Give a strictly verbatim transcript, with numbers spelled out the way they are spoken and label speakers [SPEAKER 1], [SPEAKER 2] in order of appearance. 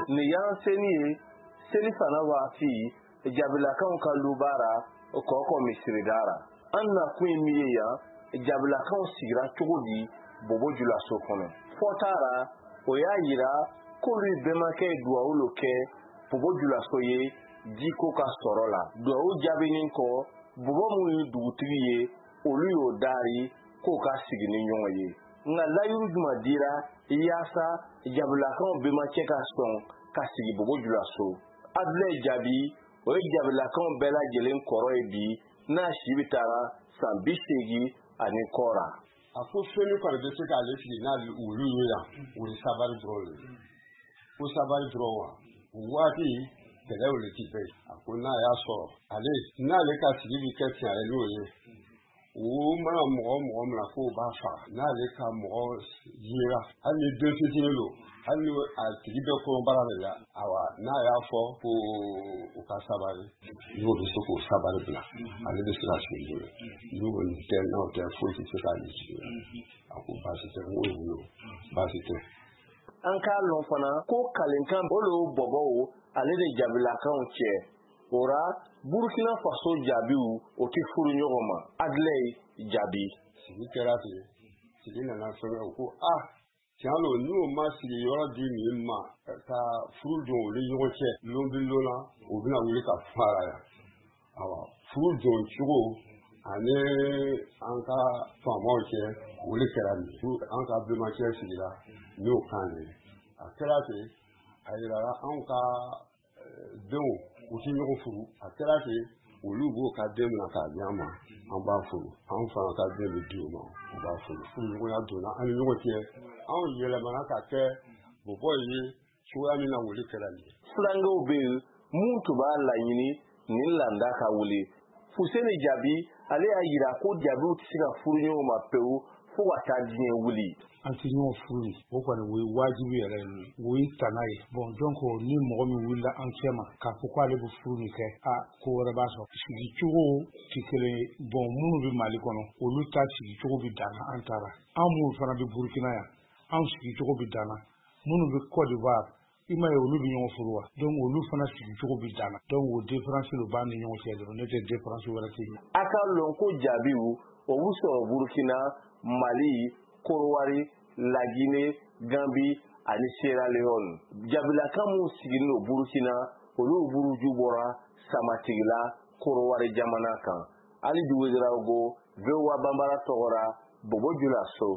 [SPEAKER 1] ni yanseni seli fana waati jabilakan ka lubara koko misiridara anna kuin miya jabilakan sigira cogodi bobo julaso kono fotara oya yira kolu bemake duawulo ke bobo julaso ye jiko ka sorola duawu jabinin ko bobo mu dugutigi ye olu yo dari ko ka sigini nyongo ye nga layuru juma dira yasa jabilakan bemake ka son ka sigi bobo julaso adle jabi o jabilakan bela jelen koro e bi na shibitara sambishegi ani kora
[SPEAKER 2] ako feni ko de se ka le fi na ulu ya o sabari drole o sabari drowa wati tele o le ti be ako na ya so ale na le ka ti bi ke ti ale lo ye o ma mo mo mo ko ba fa na le ka mo yira ale de se ti lo ale a ti be ko bara le awa na ya fo ko o ka sabari yo bi so ko sabari bla ale de sala se yo yo ni ten no te fo ti se ka ni ako ba se te wo yo ba se te
[SPEAKER 1] an ka lon fana ko kalinkan bolo bobo ale de jabilakan che ora Burkina Faso jabiu o ti furu nyogoma adle jabi
[SPEAKER 2] ni kerati ti na na so ko ah tialo ni o ma si yo di ni ma ta furu jo le yo che lo bi lo la o bi na wuli ka fara ya awa furu jo chugo ane anka famo che wuli kerani anka bi ma che si la ni o kan ni a kerati ayira anka do o ti nyoko furu a kerati olugo ka dem na ka nyama an ba furu an fa ka dem di o ma an ba furu furu ko ya do na an nyoko tie an yele mana ka ke bo boyi chuwa ni na wuli kerani
[SPEAKER 1] fulango be muntu ba la yini ni landa ka wuli fuseni jabi ale ayira ko jabi ti sika furu nyo ma pewu fo wata dinye wuli
[SPEAKER 3] anti nyo furu o kwa we wajibi yele we tanai bon donc ni mo mi wula an chema ka ko kwa le bu furu ni ke a ko re ba so sigi chugo ki kele bon munu bi mali kono o lu ta sigi chugo bi dana antara amu fana bi Burkina ya an sigi chugo bi dana munu bi Côte d'Ivoire ima ye olu bi ɲɔgɔn furu wa donc olu fana sigi cogo bi dana donc o différence lo b'a ni ɲɔgɔn cɛ dɔrɔn ne tɛ différence wɛrɛ tɛ yen
[SPEAKER 1] a ka lɔn ko jaabiw o b'u sɔrɔ Burkina Mali Korowari Lagine Gambi ani Sierra Leone jabilakan mun sigilen do Burkina olu buruju bɔra Samatigila Korowari jamana kan ali duwedirago vewa bambara tɔgɔra Bobo Julaso